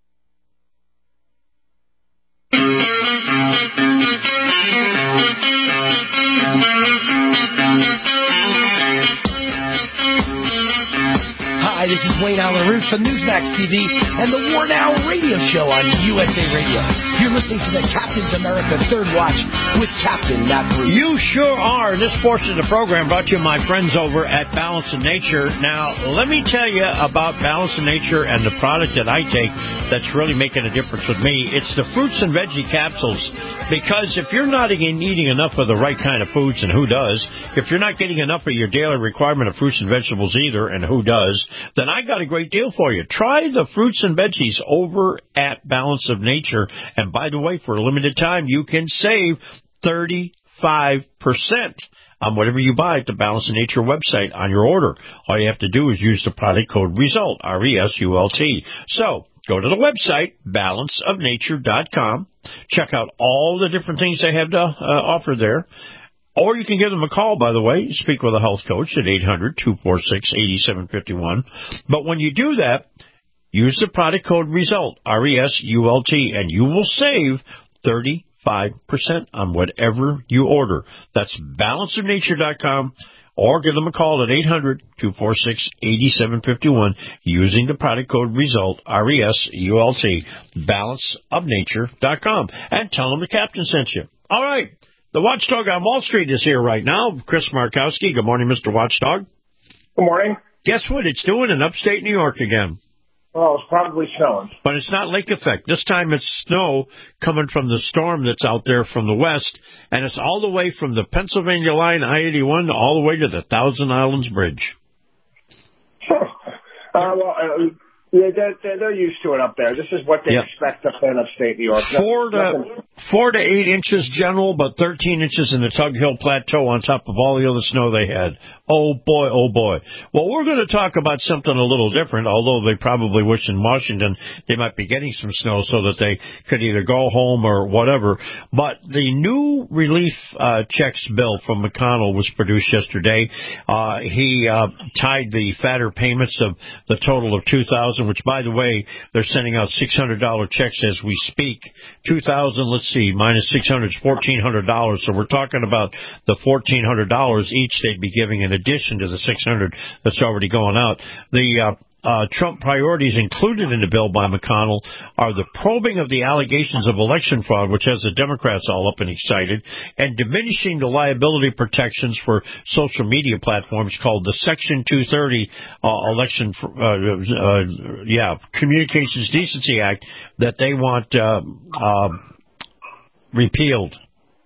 X: Hi, this is Wayne Allen Root from Newsmax T V and the War Now radio show on U S A Radio. You're listening to the Captain's America Third Watch with Captain Matt Bruce.
E: You sure are. This portion of the program brought to you by my friends over at Balance of Nature. Now, let me tell you about Balance of Nature and the product that I take that's really making a difference with me. It's the fruits and veggie capsules. Because if you're not eating enough of the right kind of foods, and who does, if you're not getting enough of your daily requirement of fruits and vegetables either, and who does, then I got a great deal for you. Try the fruits and veggies over at Balance of Nature. And by the way, for a limited time, you can save thirty-five percent on whatever you buy at the Balance of Nature website on your order. All you have to do is use the product code RESULT, R E S U L T. So, go to the website, balance of nature dot com. Check out all the different things they have to uh, offer there. Or you can give them a call, by the way. Speak with a health coach at eight hundred, two four six, eight seven five one. But when you do that, use the product code RESULT, R E S U L T, and you will save thirty-five percent on whatever you order. That's balance of nature dot com. Or give them a call at eight hundred, two four six, eight seven five one using the product code RESULT, R E S U L T, balance of nature dot com. And tell them the captain sent you. All right. The Watchdog on Wall Street is here right now. Chris Markowski. Good morning, Mister Watchdog.
Y: Good morning.
E: Guess what it's doing in upstate New York again?
Y: Well, it's probably snowing.
E: But it's not lake effect. This time it's snow coming from the storm that's out there from the west, and it's all the way from the Pennsylvania line, I eighty-one, all the way to the Thousand Islands Bridge.
Y: uh, well, uh, Yeah, they're, they're, they're used to it up there. This is what they yep. expect up there in upstate New York.
E: Four to, four to eight inches general, but thirteen inches in the Tug Hill Plateau on top of all the other snow they had. Oh, boy, oh, boy. Well, we're going to talk about something a little different, although they probably wish in Washington they might be getting some snow so that they could either go home or whatever. But the new relief uh, checks bill from McConnell was produced yesterday. Uh, he uh, tied the fatter payments of the total of two thousand dollars, which, by the way, they're sending out six hundred dollars checks as we speak. two thousand dollars, let's see, minus six hundred is fourteen hundred dollars. So we're talking about the fourteen hundred dollars each they'd be giving in addition to the six hundred dollars that's already going out. The uh, Uh, Trump priorities included in the bill by McConnell are the probing of the allegations of election fraud, which has the Democrats all up and excited, and diminishing the liability protections for social media platforms called the Section two thirty uh, election, uh, uh, yeah, Communications Decency Act that they want uh, uh, repealed.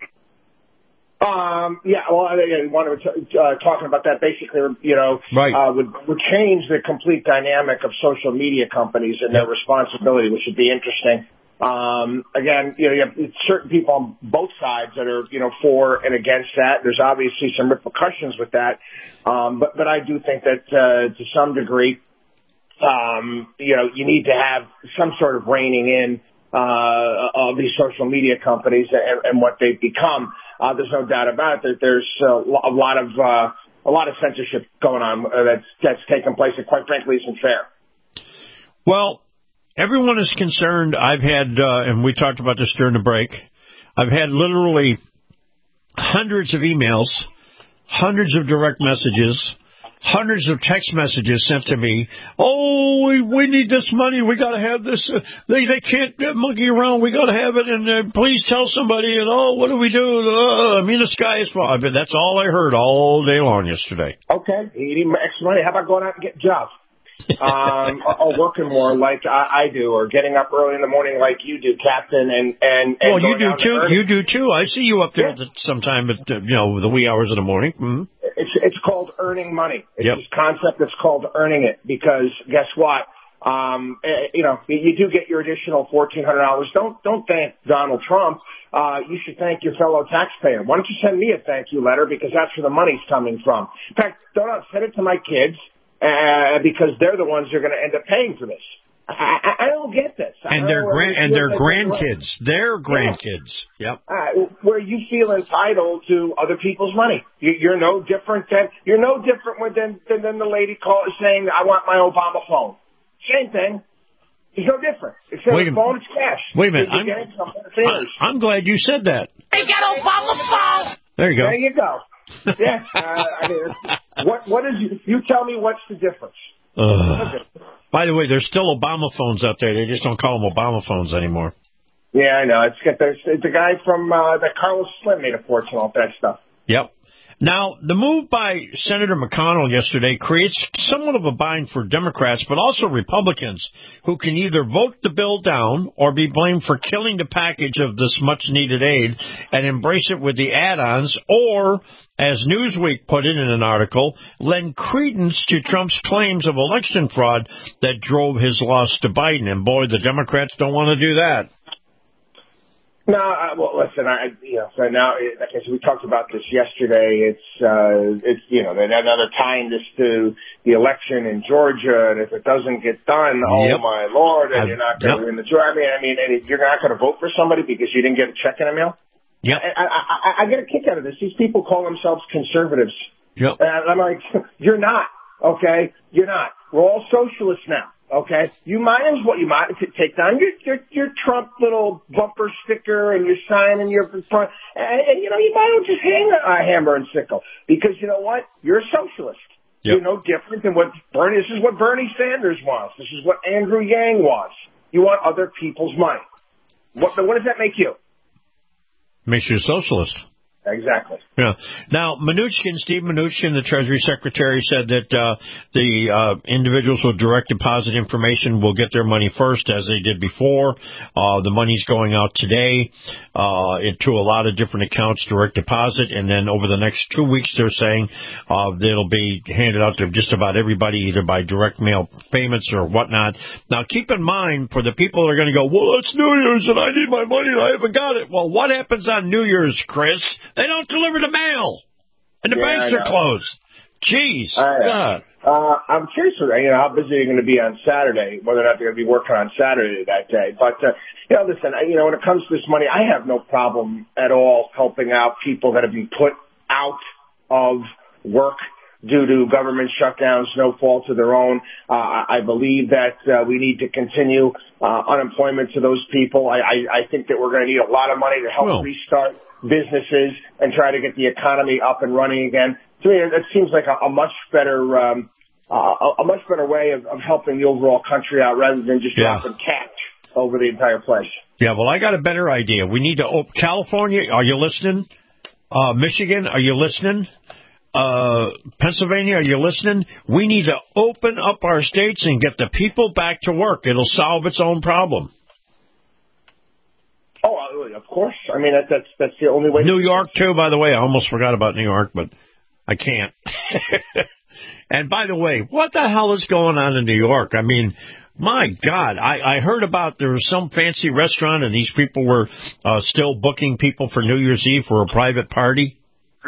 Y: Um, yeah, well, I wanted to uh, talking about that. Basically, you know,
E: right.
Y: uh, would would change the complete dynamic of social media companies and their responsibility, which would be interesting. Um, again, you know, you have certain people on both sides that are, you know, for and against that. There's obviously some repercussions with that, um, but but I do think that uh, to some degree, um, you know, you need to have some sort of reining in uh, of these social media companies and, and what they've become. Uh, there's no doubt about it that there's uh, a lot of uh, a lot of censorship going on uh, that's that's taking place that, quite frankly, isn't fair.
E: Well, everyone is concerned. I've had, uh, and we talked about this during the break. I've had literally hundreds of emails, hundreds of direct messages, hundreds of text messages sent to me. Oh, we, we need this money. We got to have this. Uh, they they can't monkey around. We got to have it. And uh, please tell somebody. And oh, what do we do? Uh, I mean, the sky is falling. But that's all I heard all day long yesterday.
Y: Okay, you need extra money. How about going out and getting jobs? um, or, or working more like I, I do, or getting up early in the morning like you do, Captain. And and, and
E: well, you do too. You do too. I see you up there yeah. sometime at uh, you know the wee hours of the morning. Mm-hmm.
Y: It's it's called earning money. It's
E: yep.
Y: this concept that's called earning it, because guess what? Um, you know, you do get your additional fourteen hundred dollars. Don't don't thank Donald Trump. Uh, you should thank your fellow taxpayer. Why don't you send me a thank you letter, because that's where the money's coming from. In fact, don't send it to my kids uh, because they're the ones who are going to end up paying for this. I, I, I don't get this.
E: And their grand and their grandkids, their grandkids.
Y: Yeah. Yep. Uh, where you feel entitled to other people's money. You, you're no different than you're no different than than, than the lady call, saying, "I want my Obama phone." Same thing. It's no different. Except the phone, it's cash.
E: Wait a minute. I'm, I'm, I'm glad you said that.
X: They got Obama phone.
E: There you go.
Y: There you go. Yeah. uh, I mean, what what is you? You tell me what's the difference.
E: Uh, by the way, there's still Obama phones out there. They just don't call them Obama phones anymore.
Y: Yeah, I know. It's got the, it's the guy from uh, that Carlos Slim made a fortune off that stuff.
E: Yep. Now, the move by Senator McConnell yesterday creates somewhat of a bind for Democrats, but also Republicans, who can either vote the bill down or be blamed for killing the package of this much-needed aid and embrace it with the add-ons, or, as Newsweek put it in an article, lend credence to Trump's claims of election fraud that drove his loss to Biden. And, boy, the Democrats don't want to do that.
Y: No, I, well, listen, I, you know, so now, like I said, we talked about this yesterday. It's, uh, it's, you know, another tying this to the election in Georgia, and if it doesn't get done, yep. oh my Lord, and I've, you're not going to yep. win the Georgia. I mean, I mean, and you're not going to vote for somebody because you didn't get a check in the mail.
E: Yeah,
Y: I, I, I, I get a kick out of this. These people call themselves conservatives.
E: Yep.
Y: And I'm like, you're not, okay? You're not. We're all socialists now. Okay, you might as well, you might take down your, your, your Trump little bumper sticker and your sign in your front, and, and you know, you might as well just hang a hammer and sickle, because you know what? You're a socialist. Yep. You're no different than what Bernie, this is what Bernie Sanders wants. This is what Andrew Yang wants. You want other people's money. What, what does that make you?
E: Makes you a socialist.
Y: Exactly.
E: Yeah. Now, Mnuchin, Steve Mnuchin, the Treasury Secretary, said that uh, the uh, individuals with direct deposit information will get their money first, as they did before. Uh, the money's going out today uh, into a lot of different accounts, direct deposit, and then over the next two weeks, they're saying uh, it'll be handed out to just about everybody, either by direct mail payments or whatnot. Now, keep in mind, for the people that are going to go, well, it's New Year's and I need my money and I haven't got it. Well, what happens on New Year's, Chris? They don't deliver the mail, and the
Y: yeah,
E: banks are closed. Jeez.
Y: Uh, uh, I'm curious, you know, how busy you're going to be on Saturday, whether or not they're going to be working on Saturday that day. But, uh, you know, listen, you know, when it comes to this money, I have no problem at all helping out people that have been put out of work due to government shutdowns, no fault of their own. Uh, I believe that uh, we need to continue uh, unemployment to those people. I, I, I think that we're going to need a lot of money to help well. restart businesses and try to get the economy up and running again. To me, it seems like a, a much better, um, uh, a much better way of, of helping the overall country out rather than just yeah. dropping cash over the entire place.
E: Yeah, well, I got a better idea. We need to open California. Are you listening? Uh, Michigan, are you listening? Uh, Pennsylvania, are you listening? We need to open up our states and get the people back to work. It'll solve its own problem.
Y: Oh, of course. I mean, that, that's that's the only way.
E: New York, too, by the way. I almost forgot about New York, but I can't. And by the way, what the hell is going on in New York? I mean, my God, I, I heard about there was some fancy restaurant and these people were uh, still booking people for New Year's Eve for a private party.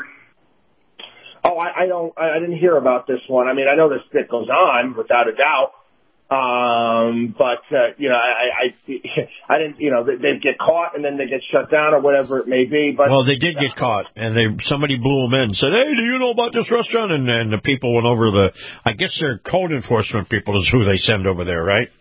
Y: Oh, I, I don't. I didn't hear about this one. I mean, I know this it goes on without a doubt. Um, but, uh, you know, I, I, I didn't, you know, they, they get caught and then they get shut down or whatever it may be. But
E: well, they did get caught and they, somebody blew them in and said, hey, do you know about this restaurant? And, and the people went over the, I guess their code enforcement people is who they send over there, right?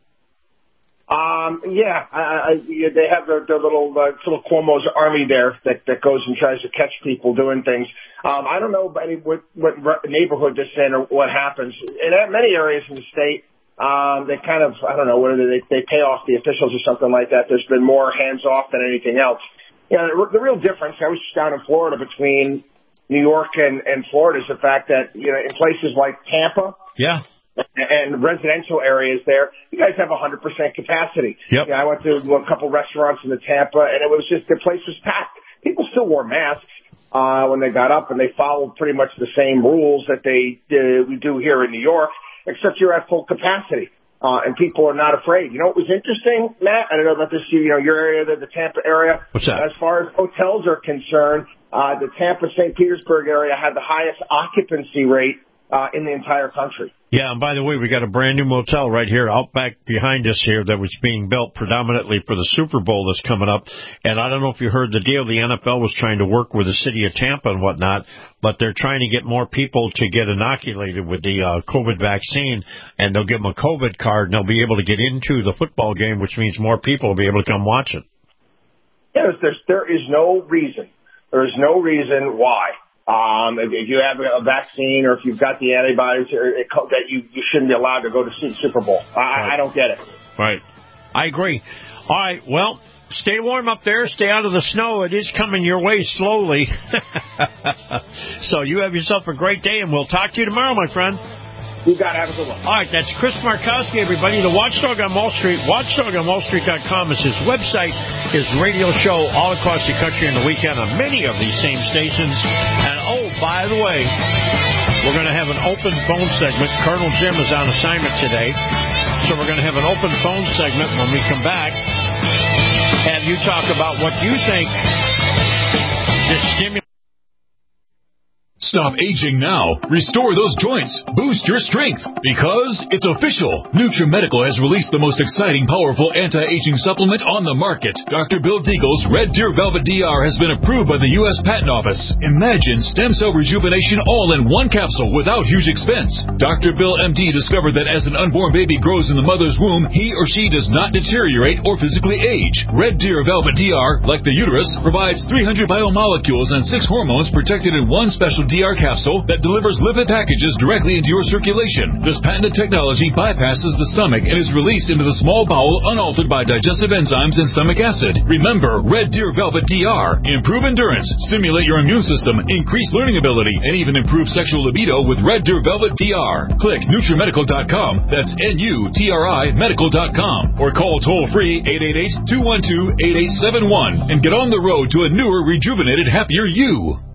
Y: Um, yeah, I, I, they have their, their little, uh, little Cuomo's army there that, that goes and tries to catch people doing things. Um, I don't know any, what, what neighborhood this in or what happens. In many areas in the state, Um, they kind of, I don't know, whether they, they pay off the officials or something like that. There's been more hands off than anything else. You know, the, the real difference, I was down in Florida between New York and, and Florida is the fact that, you know, in places like Tampa.
E: Yeah.
Y: And residential areas there, you guys have one hundred percent capacity.
E: Yep.
Y: You know, I went to a couple restaurants in the Tampa and it was just, the place was packed. People still wore masks, uh, when they got up and they followed pretty much the same rules that they, uh, we do here in New York. Except you're at full capacity, uh, and people are not afraid. You know what was interesting, Matt? I don't know about this, you know, your area, the, the Tampa area.
E: What's that?
Y: As far as hotels are concerned, uh, the Tampa Saint Petersburg area had the highest occupancy rate uh, in the entire country.
E: Yeah, and by the way, we got a brand new motel right here out back behind us here that was being built predominantly for the Super Bowl that's coming up. And I don't know if you heard the deal. The N F L was trying to work with the city of Tampa and whatnot, but they're trying to get more people to get inoculated with the uh, COVID vaccine, and they'll give them a COVID card, and they'll be able to get into the football game, which means more people will be able to come watch it.
Y: Yes, there's, there is no reason. There is no reason why. Um, if, if you have a vaccine or if you've got the antibodies, or it, that you, you shouldn't be allowed to go to see the Super Bowl. I, right. I don't get it.
E: Right. I agree. All right. Well, stay warm up there. Stay out of the snow. It is coming your way slowly. So you have yourself a great day, and we'll talk to you tomorrow, my friend.
Y: You got to have a good one.
E: All right, that's Chris Markowski, everybody. The Watchdog on Wall Street. Watchdog on Wall Street dot com is his website. His radio show all across the country on the weekend on many of these same stations. And, oh, by the way, we're going to have an open phone segment. Colonel Jim is on assignment today. So we're going to have an open phone segment when we come back. Have you talk about what you think this stimulus.
V: Stop aging now. Restore those joints. Boost your strength. Because it's official. NutriMedical has released the most exciting, powerful anti-aging supplement on the market. Doctor Bill Deagle's Red Deer Velvet D R has been approved by the U S Patent Office. Imagine stem cell rejuvenation all in one capsule without huge expense. Doctor Bill M D discovered that as an unborn baby grows in the mother's womb, he or she does not deteriorate or physically age. Red Deer Velvet D R, like the uterus, provides three hundred biomolecules and six hormones protected in one special D
A: D R capsule that delivers lipid packages directly into your circulation. This patented technology bypasses the stomach and is released into the small bowel unaltered by digestive enzymes and stomach acid. Remember, Red Deer Velvet D R. Improve endurance, stimulate your immune system, increase learning ability, and even improve sexual libido with Red Deer Velvet D R. Click Nutrimedical dot com. That's N U T R I medical dot com. Or call toll-free eight eight eight, two one two, eight eight seven one and get on the road to a newer, rejuvenated, happier you.